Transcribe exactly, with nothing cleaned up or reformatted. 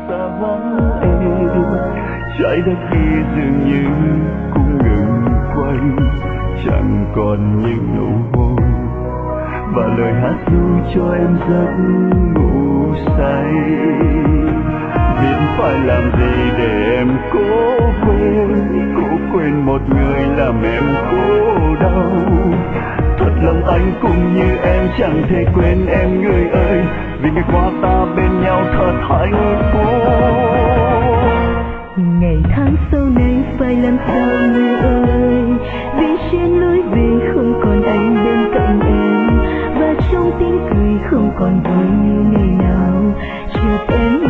xa vắng em, trái đất kia dường như cũng ngừng quay, chẳng còn những nụ hôn và lời hát ru cho em giấc ngủ say. Biết phải làm gì để em cố quên, cố quên một người làm em khổ đau. Thật lòng anh cũng như em chẳng thể quên em người ơi, vì ngày qua ta bên nhau thật hạnh phúc. Ngày tháng sau này phải làm sao người ơi, vì trên lối về không còn anh bên cạnh em, và trong tiếng cười không còn vui như ngày nào. Chợt em